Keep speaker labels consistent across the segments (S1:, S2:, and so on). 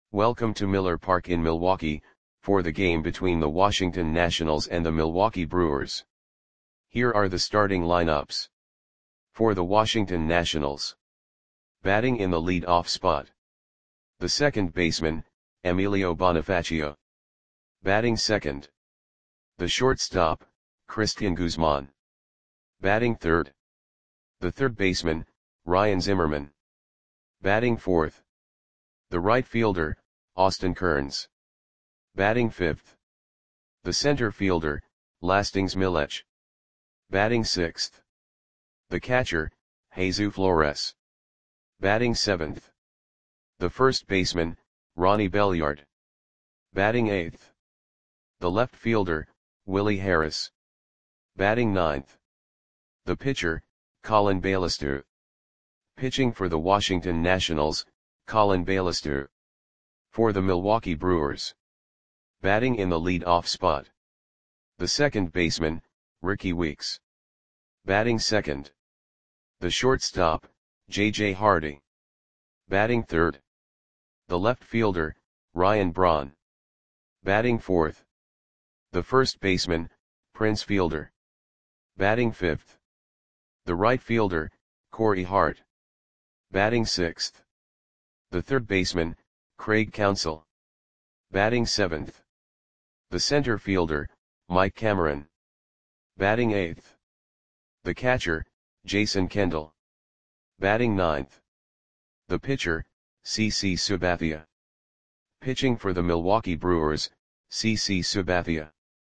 S1: Welcome to Miller Park in Milwaukee, for the game between the Washington Nationals and the Milwaukee Brewers. Here are the starting lineups. For the Washington Nationals. Batting in the lead-off spot. The second baseman, Emilio Bonifacio. Batting second. The shortstop, Cristian Guzman. Batting third. The third baseman, Ryan Zimmerman. Batting fourth. The right fielder, Austin Kearns. Batting fifth. The center fielder, Lastings Milech. Batting sixth. The catcher, Jesus Flores. Batting seventh. The first baseman, Ronnie Belliard. Batting eighth. The left fielder, Willie Harris. Batting ninth. The pitcher, Colin Baillister. Pitching for the Washington Nationals, Colin Baillister. For the Milwaukee Brewers. Batting in the lead-off spot. The second baseman, Rickie Weeks. Batting second. The shortstop, J.J. Hardy. Batting third. The left fielder, Ryan Braun. Batting fourth. The first baseman, Prince Fielder. Batting fifth. The right fielder, Corey Hart. Batting sixth. The third baseman, Craig Counsell. Batting seventh. The center fielder, Mike Cameron. Batting eighth. The catcher, Jason Kendall. Batting ninth. The pitcher, CC Sabathia. Pitching for the Milwaukee Brewers, CC Sabathia.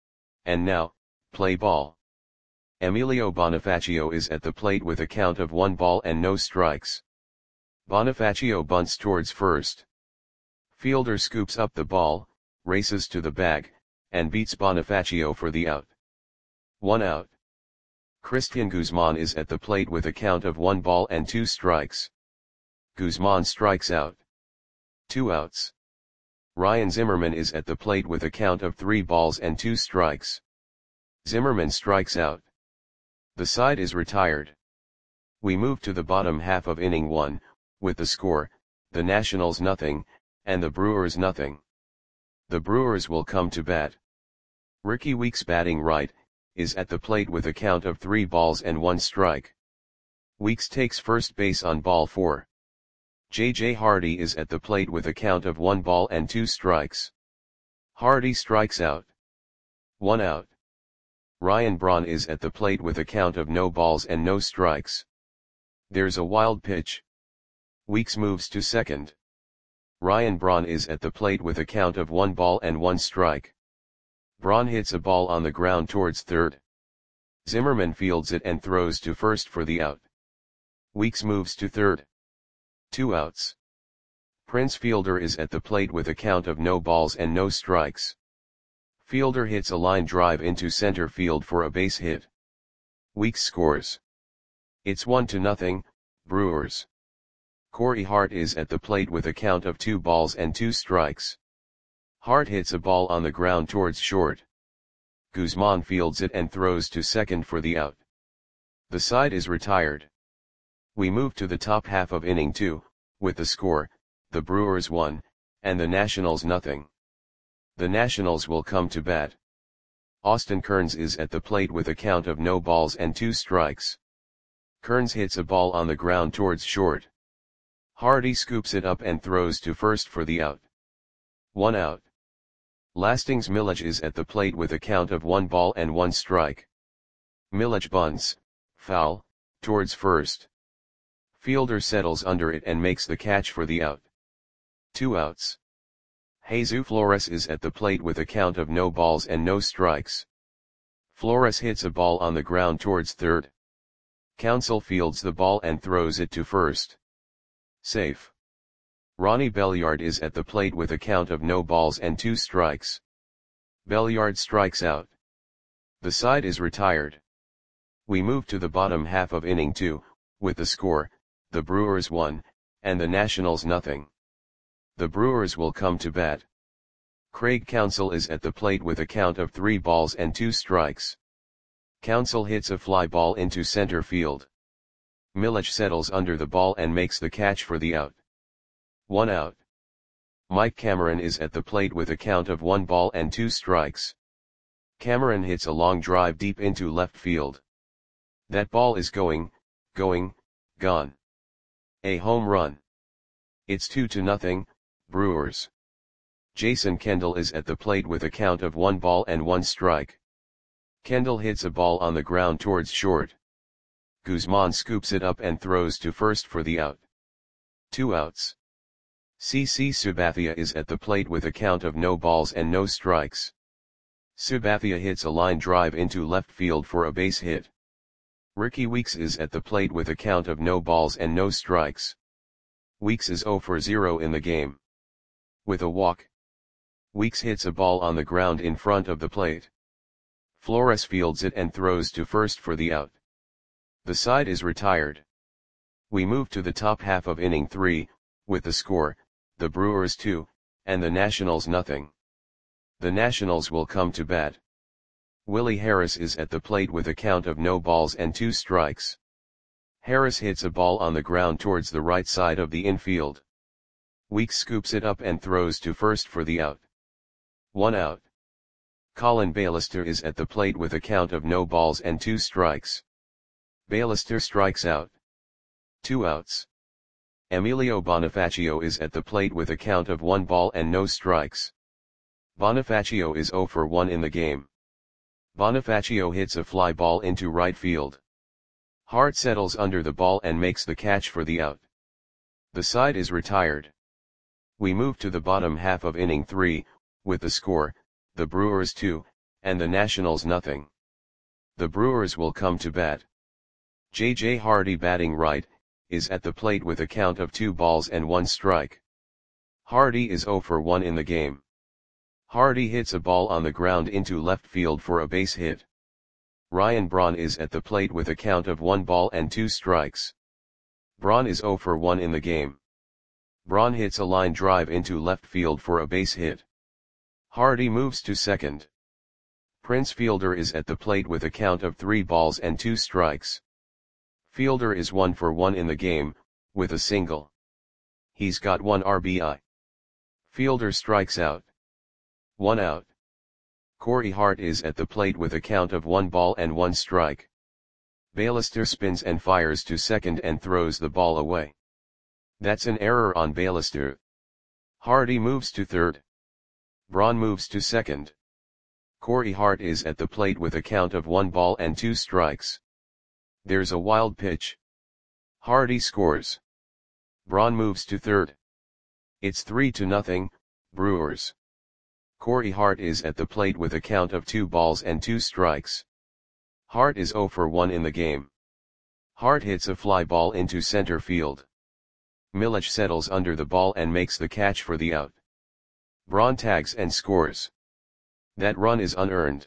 S1: And now, play ball. Emilio Bonifacio is at the plate with a count of 1 ball and no strikes. Bonifacio bunts towards first. Fielder scoops up the ball, races to the bag, and beats Bonifacio for the out. 1 out. Cristian Guzman is at the plate with a count of 1 ball and 2 strikes. Guzman strikes out. 2 outs. Ryan Zimmerman is at the plate with a count of 3 balls and 2 strikes. Zimmerman strikes out. The side is retired. We move to the bottom half of inning 1, with the score, the Nationals nothing, and the Brewers nothing. The Brewers will come to bat. Rickie Weeks batting right, is at the plate with a count of 3 balls and 1 strike. Weeks takes first base on ball 4. J.J. Hardy is at the plate with a count of 1 ball and 2 strikes. Hardy strikes out. 1 out. Ryan Braun is at the plate with a count of no balls and no strikes. There's a wild pitch. Weeks moves to second. Ryan Braun is at the plate with a count of 1 ball and 1 strike. Braun hits a ball on the ground towards third. Zimmerman fields it and throws to first for the out. Weeks moves to third. 2 outs. Prince Fielder is at the plate with a count of no balls and no strikes. Fielder hits a line drive into center field for a base hit. Weeks scores. It's 1-0, Brewers. Corey Hart is at the plate with a count of 2 balls and 2 strikes. Hart hits a ball on the ground towards short. Guzman fields it and throws to second for the out. The side is retired. We move to the top half of inning 2, with the score, the Brewers 1, and the Nationals nothing. The Nationals will come to bat. Austin Kearns is at the plate with a count of no balls and 2 strikes. Kearns hits a ball on the ground towards short. Hardy scoops it up and throws to first for the out. 1 out. Lastings Milech is at the plate with a count of 1 ball and 1 strike. Milech bunts, foul, towards first. Fielder settles under it and makes the catch for the out. 2 outs. Jesus Flores is at the plate with a count of no balls and no strikes. Flores hits a ball on the ground towards third. Counsell fields the ball and throws it to first. Safe. Ronnie Belliard is at the plate with a count of no balls and 2 strikes. Belliard strikes out. The side is retired. We move to the bottom half of inning 2, with the score, the Brewers 1, and the Nationals nothing. The Brewers will come to bat. Craig Counsell is at the plate with a count of 3 balls and 2 strikes. Counsell hits a fly ball into center field. Milech settles under the ball and makes the catch for the out. 1 out. Mike Cameron is at the plate with a count of 1 ball and 2 strikes. Cameron hits a long drive deep into left field. That ball is going, gone. A home run. It's 2-0, Brewers. Jason Kendall is at the plate with a count of 1 ball and 1 strike. Kendall hits a ball on the ground towards short. Guzman scoops it up and throws to first for the out. 2 outs. CC Sabathia is at the plate with a count of no balls and no strikes. Sabathia hits a line drive into left field for a base hit. Ricky Weeks is at the plate with a count of no balls and no strikes. Weeks is 0 for 0 in the game. With a walk, Weeks hits a ball on the ground in front of the plate. Flores fields it and throws to first for the out. The side is retired. We move to the top half of inning 3, with the score, the Brewers 2, and the Nationals nothing. The Nationals will come to bat. Willie Harris is at the plate with a count of no balls and 2 strikes. Harris hits a ball on the ground towards the right side of the infield. Weeks scoops it up and throws to first for the out. 1 out. Colin Bailister is at the plate with a count of no balls and 2 strikes. Bailister strikes out. 2 outs. Emilio Bonifacio is at the plate with a count of 1 ball and no strikes. Bonifacio is 0 for 1 in the game. Bonifacio hits a fly ball into right field. Hart settles under the ball and makes the catch for the out. The side is retired. We move to the bottom half of inning 3, with the score, the Brewers 2, and the Nationals nothing. The Brewers will come to bat. J.J. Hardy batting right, is at the plate with a count of 2 balls and 1 strike. Hardy is 0 for 1 in the game. Hardy hits a ball on the ground into left field for a base hit. Ryan Braun is at the plate with a count of 1 ball and 2 strikes. Braun is 0 for 1 in the game. Braun hits a line drive into left field for a base hit. Hardy moves to second. Prince Fielder is at the plate with a count of 3 balls and 2 strikes. Fielder is 1 for 1 in the game, with a single. He's got 1 RBI. Fielder strikes out. 1 out. Corey Hart is at the plate with a count of 1 ball and 1 strike. Bailister spins and fires to second and throws the ball away. That's an error on Bailister. Hardy moves to third. Braun moves to second. Corey Hart is at the plate with a count of 1 ball and 2 strikes. There's a wild pitch. Hardy scores. Braun moves to third. It's 3-0, Brewers. Corey Hart is at the plate with a count of 2 balls and 2 strikes. Hart is 0 for 1 in the game. Hart hits a fly ball into center field. Milich settles under the ball and makes the catch for the out. Braun tags and scores. That run is unearned.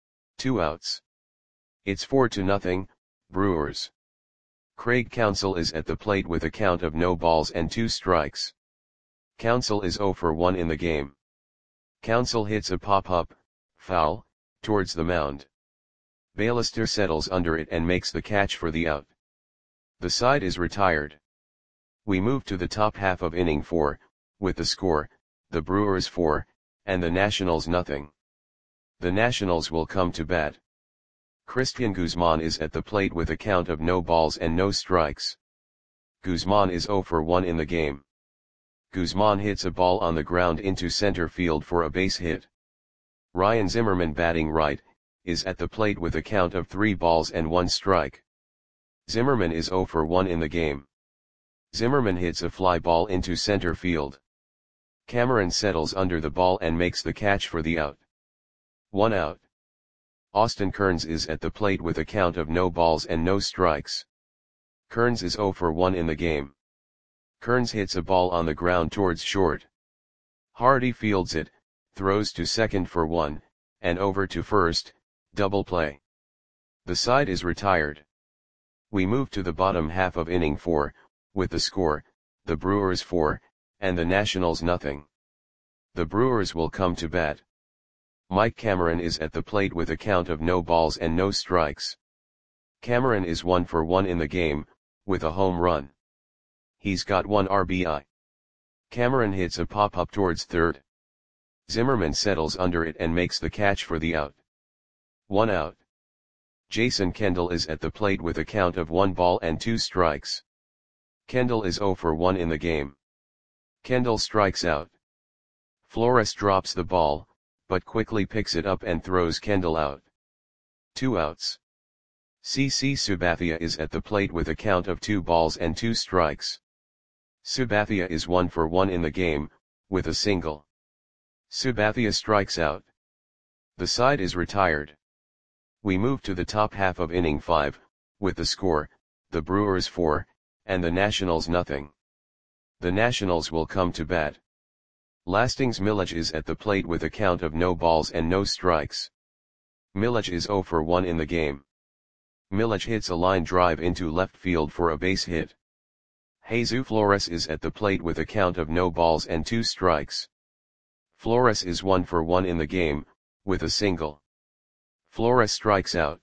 S1: 2 outs. It's 4-0, Brewers. Craig Counsell is at the plate with a count of no balls and 2 strikes. Counsell is 0 for 1 in the game. Counsell hits a pop-up, foul, towards the mound. Bailister settles under it and makes the catch for the out. The side is retired. We move to the top half of inning 4, with the score, the Brewers 4, and the Nationals nothing. The Nationals will come to bat. Christian Guzman is at the plate with a count of no balls and no strikes. Guzman is 0 for 1 in the game. Guzman hits a ball on the ground into center field for a base hit. Ryan Zimmerman batting right, is at the plate with a count of 3 balls and 1 strike. Zimmerman is 0 for 1 in the game. Zimmerman hits a fly ball into center field. Cameron settles under the ball and makes the catch for the out. 1 out. Austin Kearns is at the plate with a count of no balls and no strikes. Kearns is 0 for 1 in the game. Kearns hits a ball on the ground towards short. Hardy fields it, throws to second for 1, and over to first, double play. The side is retired. We move to the bottom half of inning 4, with the score, the Brewers 4, and the Nationals nothing. The Brewers will come to bat. Mike Cameron is at the plate with a count of no balls and no strikes. Cameron is 1 for 1 in the game, with a home run. He's got 1 RBI. Cameron hits a pop-up towards third. Zimmerman settles under it and makes the catch for the out. 1 out. Jason Kendall is at the plate with a count of 1 ball and 2 strikes. Kendall is 0 for 1 in the game. Kendall strikes out. Flores drops the ball, but quickly picks it up and throws Kendall out. 2 outs. CC Sabathia is at the plate with a count of 2 balls and 2 strikes. Sabathia is 1 for 1 in the game, with a single. Sabathia strikes out. The side is retired. We move to the top half of inning 5, with the score, the Brewers 4, and the Nationals nothing. The Nationals will come to bat. Lastings Milledge is at the plate with a count of no balls and no strikes. Milledge is 0 for 1 in the game. Milledge hits a line drive into left field for a base hit. Jesus Flores is at the plate with a count of no balls and 2 strikes. Flores is 1 for 1 in the game, with a single. Flores strikes out.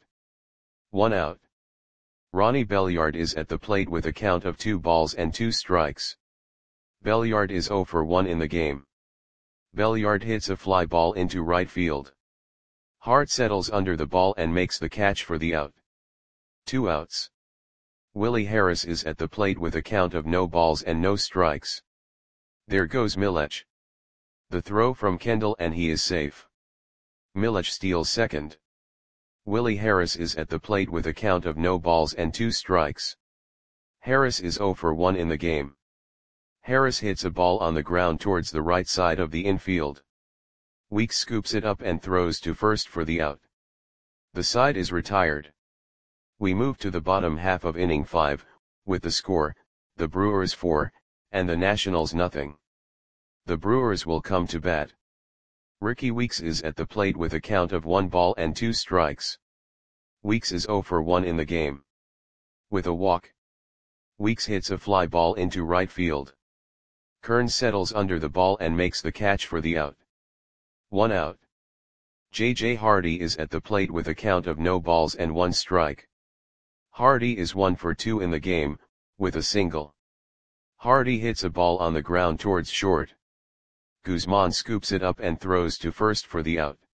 S1: 1 out. Ronnie Belliard is at the plate with a count of 2 balls and 2 strikes. Belliard is 0 for 1 in the game. Belliard hits a fly ball into right field. Hart settles under the ball and makes the catch for the out. 2 outs. Willie Harris is at the plate with a count of no balls and no strikes. There goes Milledge. The throw from Kendall and he is safe. Milledge steals second. Willie Harris is at the plate with a count of no balls and 2 strikes. Harris is 0 for 1 in the game. Harris hits a ball on the ground towards the right side of the infield. Weeks scoops it up and throws to first for the out. The side is retired. We move to the bottom half of inning 5, with the score, the Brewers 4, and the Nationals nothing. The Brewers will come to bat. Ricky Weeks is at the plate with a count of 1 ball and 2 strikes. Weeks is 0 for 1 in the game. With a walk. Weeks hits a fly ball into right field. Kearns settles under the ball and makes the catch for the out. 1 out. J.J. Hardy is at the plate with a count of no balls and 1 strike. Hardy is 1 for 2 in the game, with a single. Hardy hits a ball on the ground towards short. Guzman scoops it up and throws to first for the out.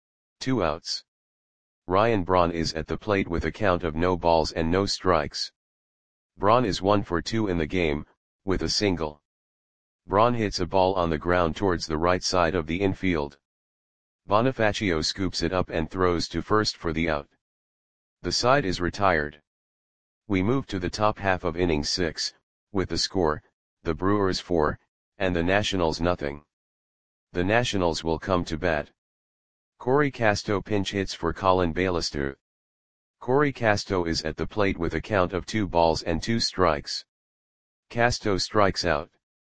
S1: 2 outs. Ryan Braun is at the plate with a count of no balls and no strikes. Braun is 1 for 2 in the game, with a single. Braun hits a ball on the ground towards the right side of the infield. Bonifacio scoops it up and throws to first for the out. The side is retired. We move to the top half of inning 6, with the score, the Brewers 4, and the Nationals nothing. The Nationals will come to bat. Corey Casto pinch hits for Colin Bailister. Corey Casto is at the plate with a count of 2 balls and 2 strikes. Casto strikes out.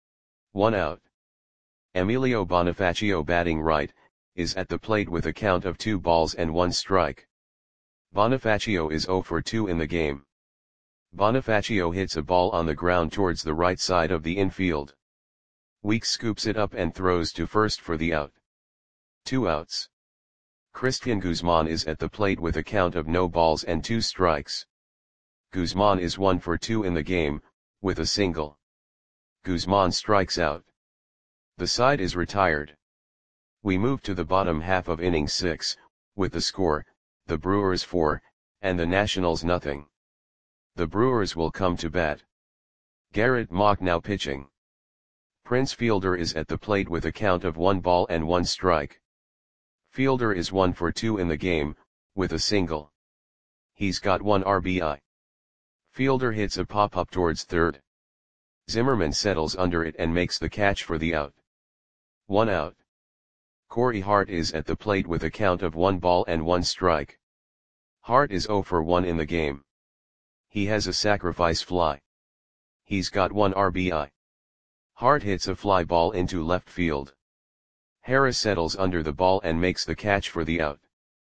S1: 1 out. Emilio Bonifacio batting right, is at the plate with a count of 2 balls and 1 strike. Bonifacio is 0 for 2 in the game. Bonifacio hits a ball on the ground towards the right side of the infield. Weeks scoops it up and throws to first for the out. 2 outs. Christian Guzman is at the plate with a count of no balls and 2 strikes. Guzman is 1 for 2 in the game, with a single. Guzman strikes out. The side is retired. We move to the bottom half of inning 6, with the score, the Brewers 4, and the Nationals nothing. The Brewers will come to bat. Garrett Mock now pitching. Prince Fielder is at the plate with a count of 1 ball and 1 strike. Fielder is 1 for 2 in the game, with a single. He's got 1 RBI. Fielder hits a pop-up towards third. Zimmerman settles under it and makes the catch for the out. 1 out. Corey Hart is at the plate with a count of 1 ball and 1 strike. Hart is 0 for 1 in the game. He has a sacrifice fly. He's got 1 RBI. Hart hits a fly ball into left field. Harris settles under the ball and makes the catch for the out.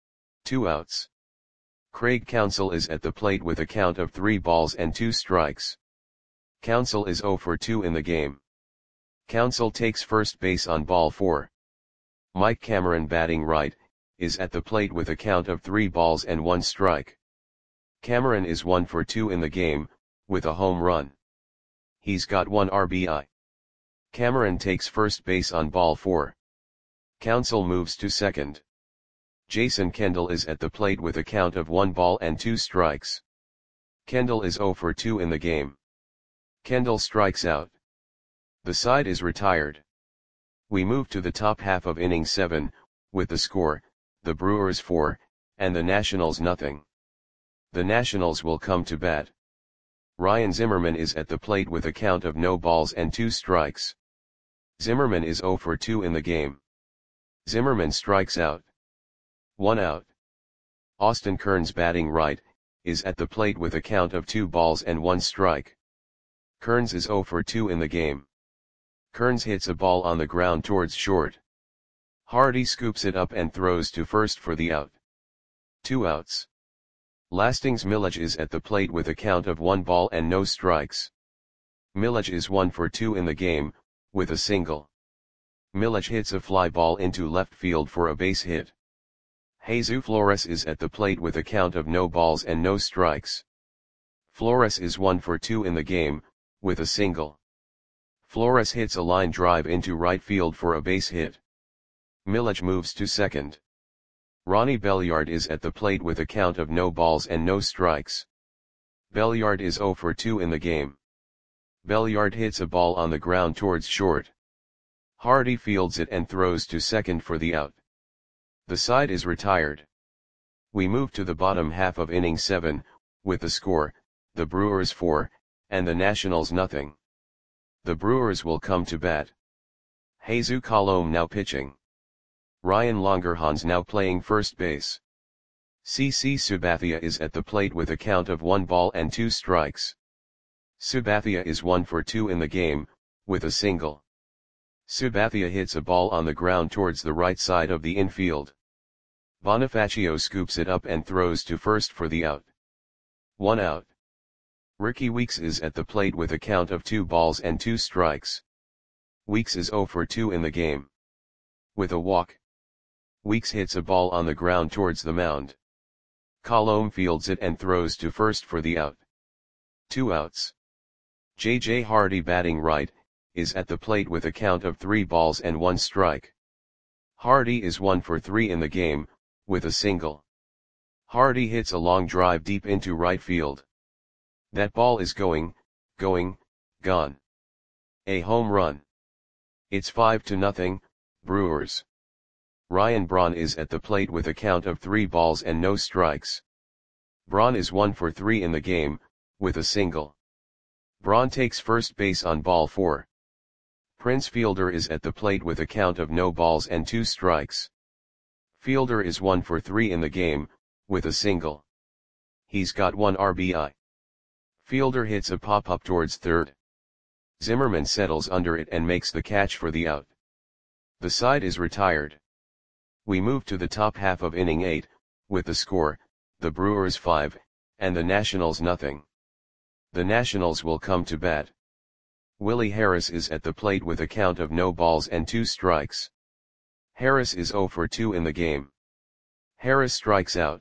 S1: 2 outs. Craig Counsell is at the plate with a count of 3 balls and 2 strikes. Counsell is 0 for 2 in the game. Counsell takes first base on ball 4. Mike Cameron batting right, is at the plate with a count of 3 balls and 1 strike. Cameron is 1 for 2 in the game, with a home run. He's got 1 RBI. Cameron takes first base on ball 4. Counsell moves to second. Jason Kendall is at the plate with a count of 1 ball and 2 strikes. Kendall is 0 for 2 in the game. Kendall strikes out. The side is retired. We move to the top half of inning 7, with the score, the Brewers 4, and the Nationals nothing. The Nationals will come to bat. Ryan Zimmerman is at the plate with a count of no balls and 2 strikes. Zimmerman is 0 for 2 in the game. Zimmerman strikes out. 1 out. Austin Kearns, batting right, is at the plate with a count of 2 balls and 1 strike. Kearns is 0 for 2 in the game. Kearns hits a ball on the ground towards short. Hardy scoops it up and throws to first for the out. 2 outs. Lastings Milledge is at the plate with a count of 1 ball and no strikes. Milledge is 1 for 2 in the game, with a single. Milledge hits a fly ball into left field for a base hit. Jesus Flores is at the plate with a count of no balls and no strikes. Flores is 1 for 2 in the game, with a single. Flores hits a line drive into right field for a base hit. Milledge moves to second. Ronnie Belliard is at the plate with a count of no balls and no strikes. Belliard is 0 for 2 in the game. Belliard hits a ball on the ground towards short. Hardy fields it and throws to second for the out. The side is retired. We move to the bottom half of inning 7, with the score, the Brewers 4, and the Nationals nothing. The Brewers will come to bat. Jesus Colome now pitching. Ryan Longerhans now playing first base. CC Sabathia is at the plate with a count of 1 ball and 2 strikes. Sabathia is 1 for 2 in the game, with a single. Sabathia hits a ball on the ground towards the right side of the infield. Bonifacio scoops it up and throws to first for the out. 1 out. Ricky Weeks is at the plate with a count of 2 balls and 2 strikes. Weeks is 0 for 2 in the game. With a walk. Weeks hits a ball on the ground towards the mound. Colome fields it and throws to first for the out. 2 outs. J.J. Hardy, batting right, is at the plate with a count of 3 balls and 1 strike. Hardy is 1 for 3 in the game, with a single. Hardy hits a long drive deep into right field. That ball is gone. A home run. It's 5-0, Brewers. Ryan Braun is at the plate with a count of 3 balls and no strikes. Braun is 1 for 3 in the game, with a single. Braun takes first base on ball 4. Prince Fielder is at the plate with a count of no balls and 2 strikes. Fielder is 1 for 3 in the game, with a single. He's got 1 RBI. Fielder hits a pop-up towards third. Zimmerman settles under it and makes the catch for the out. The side is retired. We move to the top half of inning 8, with the score, the Brewers 5, and the Nationals nothing. The Nationals will come to bat. Willie Harris is at the plate with a count of no balls and 2 strikes. Harris is 0 for 2 in the game. Harris strikes out.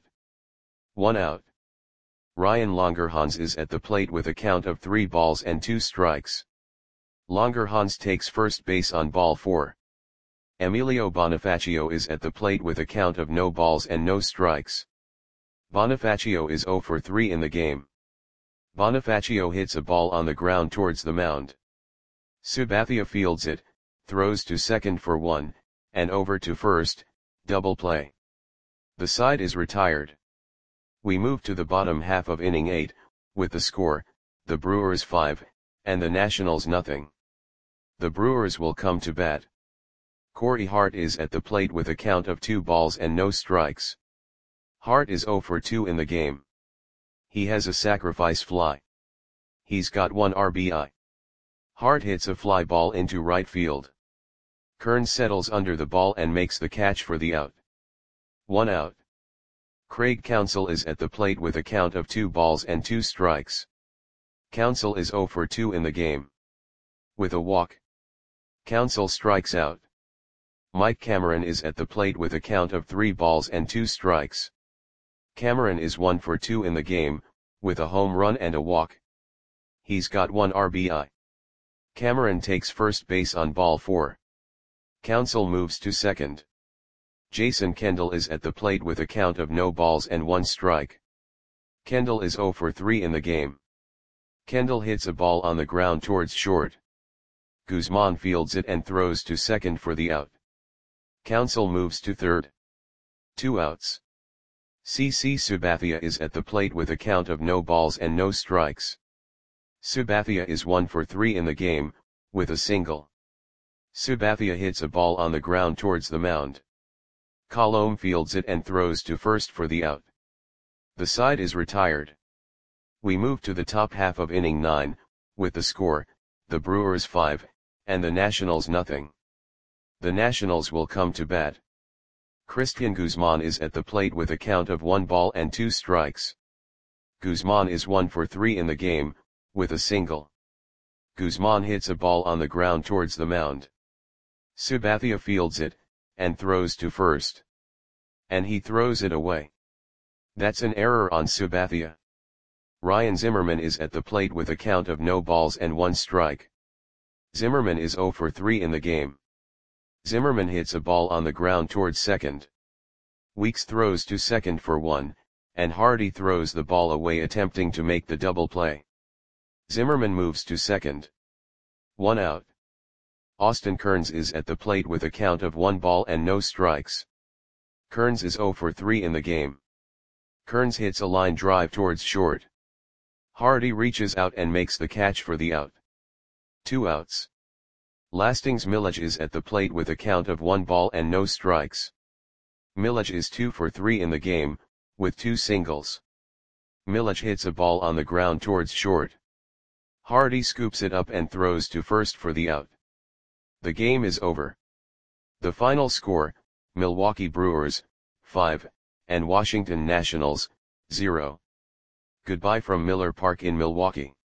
S1: 1 out. Ryan Longerhans is at the plate with a count of 3 balls and 2 strikes. Longerhans takes first base on ball 4. Emilio Bonifacio is at the plate with a count of no balls and no strikes. Bonifacio is 0 for 3 in the game. Bonifacio hits a ball on the ground towards the mound. Sabathia fields it, throws to second for 1, and over to first, double play. The side is retired. We move to the bottom half of inning 8, with the score, the Brewers 5, and the Nationals nothing. The Brewers will come to bat. Corey Hart is at the plate with a count of 2 balls and no strikes. Hart is 0 for 2 in the game. He has a sacrifice fly. He's got 1 RBI. Hart hits a fly ball into right field. Kearns settles under the ball and makes the catch for the out. 1 out. Craig Counsell is at the plate with a count of 2 balls and 2 strikes. Counsell is 0 for 2 in the game. With a walk. Counsell strikes out. Mike Cameron is at the plate with a count of 3 balls and 2 strikes. Cameron is 1 for 2 in the game, with a home run and a walk. He's got 1 RBI. Cameron takes first base on ball 4. Counsell moves to second. Jason Kendall is at the plate with a count of no balls and 1 strike. Kendall is 0 for 3 in the game. Kendall hits a ball on the ground towards short. Guzman fields it and throws to second for the out. Counsell moves to third. 2 outs. CC Sabathia is at the plate with a count of no balls and no strikes. Sabathia is 1 for 3 in the game, with a single. Sabathia hits a ball on the ground towards the mound. Colomé fields it and throws to first for the out. The side is retired. We move to the top half of inning 9, with the score, the Brewers 5, and the Nationals nothing. The Nationals will come to bat. Cristian Guzman is at the plate with a count of 1 ball and 2 strikes. Guzman is 1 for 3 in the game, with a single. Guzman hits a ball on the ground towards the mound. Sabathia fields it, and throws to first. And he throws it away. That's an error on Sabathia. Ryan Zimmerman is at the plate with a count of no balls and 1 strike. Zimmerman is 0 for 3 in the game. Zimmerman hits a ball on the ground towards second. Weeks throws to second for 1, and Hardy throws the ball away attempting to make the double play. Zimmerman moves to second. 1 out. Austin Kearns is at the plate with a count of 1 ball and no strikes. Kearns is 0 for 3 in the game. Kearns hits a line drive towards short. Hardy reaches out and makes the catch for the out. 2 outs. Lastings Milledge is at the plate with a count of 1 ball and no strikes. Milledge is 2 for 3 in the game, with 2 singles. Milledge hits a ball on the ground towards short. Hardy scoops it up and throws to first for the out. The game is over. The final score, Milwaukee Brewers, 5, and Washington Nationals, 0. Goodbye from Miller Park in Milwaukee.